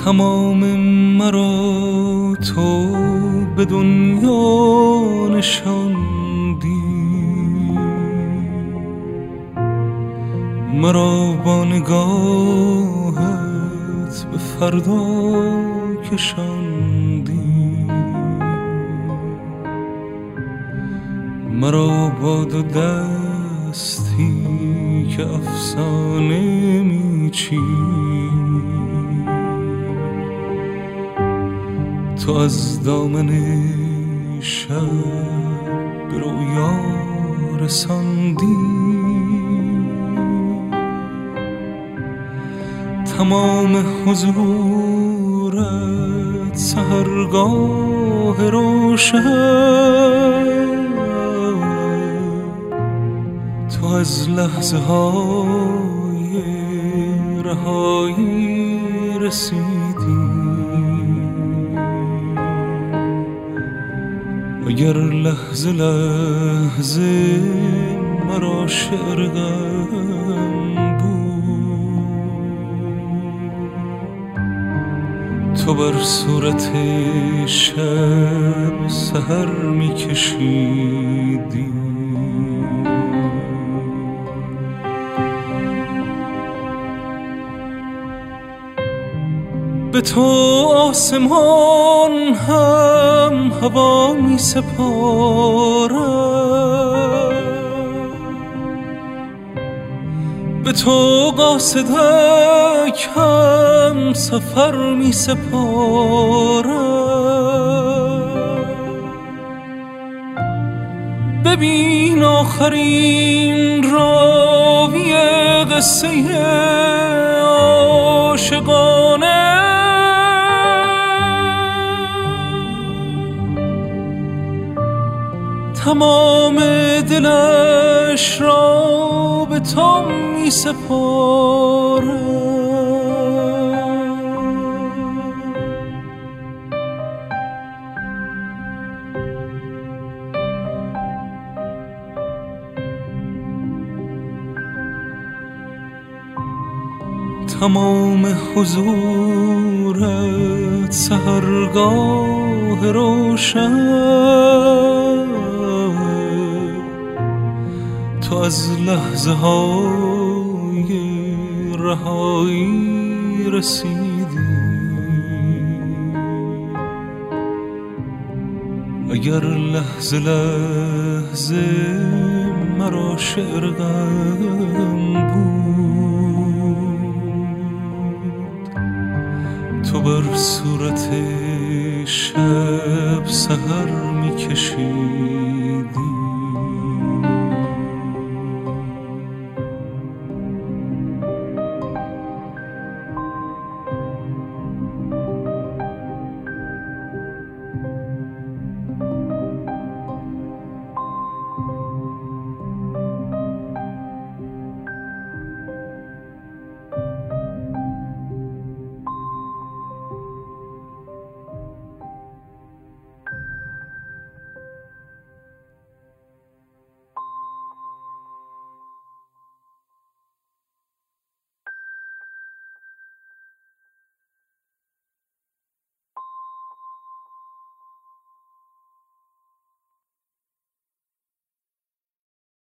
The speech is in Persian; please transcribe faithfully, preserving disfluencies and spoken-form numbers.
تمام مرا تو به دنیا نشاندی، مرا با نگاهت به فردا کشاندی، مرا با دو دستی که افسانه میچی، تو از دامن شب به رویا رساندی، تمام حضورت سحرگاه روشن، تو از لحظه های رهایی رسیدی، اگر لحظه لحظه مرا شعر غم بود، تو بر صورت شب سحر می کشیدی، به تو آسمان هم هوا می سپارد، به تو قاصدک هم سفر می سپارد، ببین آخرین راوی قصه عاشقانه، تمام دلش را به تو می سپارد، تمام حضورت سحرگاه روشن، تو از لحظه های رهایی رسیدی، اگر لحظه لحظه مرا شعر غم بود، تو بر صورت شب سحر می کشی.